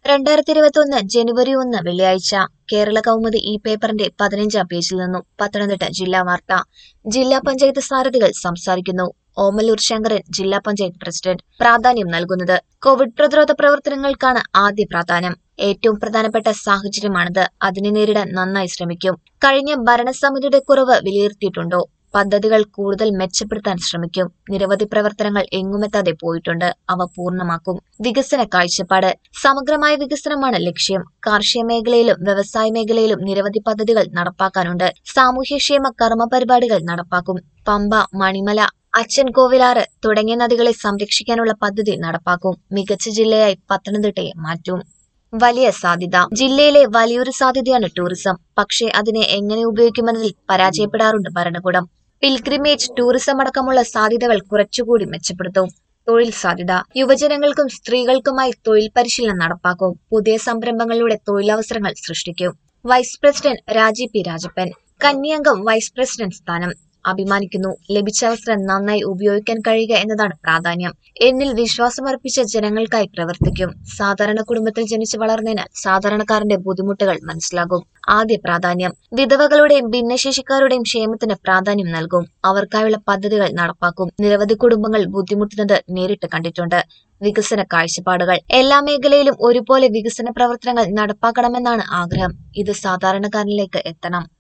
2021 ജനുവരി 1 വെള്ളിയാഴ്ച കേരള കൗമുദി ഈ പേപ്പറിന്റെ 15-ാം പേജിൽ നിന്നും പത്തനംതിട്ട ജില്ലാ വാർത്ത. ജില്ലാ പഞ്ചായത്ത് സാരഥികൾ സംസാരിക്കുന്നു. ഓമല്ലൂർ ശങ്കരൻ ജില്ലാ പഞ്ചായത്ത് പ്രസിഡന്റ്. പ്രാധാന്യം നൽകുന്നത് കോവിഡ് പ്രതിരോധ പ്രവർത്തനങ്ങൾക്കാണ് ആദ്യ പ്രാധാന്യം. ഏറ്റവും പ്രധാനപ്പെട്ട സാഹചര്യമാണിത്. അതിനെ നേരിടാൻ നന്നായി ശ്രമിക്കും. കഴിഞ്ഞ ഭരണസമിതിയുടെ കുറവ് വിലയിരുത്തിയിട്ടുണ്ടോ? പദ്ധതികൾ കൂടുതൽ മെച്ചപ്പെടുത്താൻ ശ്രമിക്കും. നിരവധി പ്രവർത്തനങ്ങൾ എങ്ങുമെത്താതെ പോയിട്ടുണ്ട്. അവ പൂർണ്ണമാക്കും. വികസന കാഴ്ചപ്പാട്. സമഗ്രമായ വികസനമാണ് ലക്ഷ്യം. കാർഷിക മേഖലയിലും വ്യവസായ മേഖലയിലും നിരവധി പദ്ധതികൾ നടപ്പാക്കാനുണ്ട്. സാമൂഹ്യക്ഷേമ കർമ്മ പരിപാടികൾ നടപ്പാക്കും. പമ്പ, മണിമല, അച്ചൻകോവിലാറ് തുടങ്ങിയ നദികളെ സംരക്ഷിക്കാനുള്ള പദ്ധതി നടപ്പാക്കും. മികച്ച ജില്ലയായി പത്തനംതിട്ടയെ മാറ്റും. വലിയ സാധ്യത. ജില്ലയിലെ വലിയൊരു സാധ്യതയാണ് ടൂറിസം. പക്ഷേ അതിനെ എങ്ങനെ ഉപയോഗിക്കുമെന്നതിൽ പരാജയപ്പെടാറുണ്ട് ഭരണകൂടം. പിൽഗ്രിമേജ് ടൂറിസം അടക്കമുള്ള സാധ്യതകൾ കുറച്ചുകൂടി മെച്ചപ്പെടുത്തും. തൊഴിൽ സാധ്യത. യുവജനങ്ങൾക്കും സ്ത്രീകൾക്കുമായി തൊഴിൽ പരിശീലനം നടപ്പാക്കും. പുതിയ സംരംഭങ്ങളിലൂടെ തൊഴിലവസരങ്ങൾ സൃഷ്ടിക്കും. Vice president Rajeev P Rajappan. കന്നിയംഗം വൈസ് പ്രസിഡന്റ് സ്ഥാനം. അഭിമാനിക്കുന്നു. ലഭിച്ച അവസരം നന്നായി ഉപയോഗിക്കാൻ കഴിയുക എന്നതാണ് പ്രാധാന്യം. എന്നിൽ വിശ്വാസമർപ്പിച്ച ജനങ്ങൾക്കായി പ്രവർത്തിക്കും. സാധാരണ കുടുംബത്തിൽ ജനിച്ചു വളർന്നതിനാൽ സാധാരണക്കാരന്റെ ബുദ്ധിമുട്ടുകൾ മനസ്സിലാകും. ആദ്യ പ്രാധാന്യം. വിധവകളുടെയും ഭിന്നശേഷിക്കാരുടെയും ക്ഷേമത്തിന് പ്രാധാന്യം നൽകും. അവർക്കായുള്ള പദ്ധതികൾ നടപ്പാക്കും. നിരവധി കുടുംബങ്ങൾ ബുദ്ധിമുട്ടുന്നത് നേരിട്ട് കണ്ടിട്ടുണ്ട്. വികസന കാഴ്ചപ്പാടുകൾ. എല്ലാ മേഖലയിലും ഒരുപോലെ വികസന പ്രവർത്തനങ്ങൾ നടപ്പാക്കണമെന്നാണ് ആഗ്രഹം. ഇത് സാധാരണക്കാരനിലേക്ക് എത്തണം.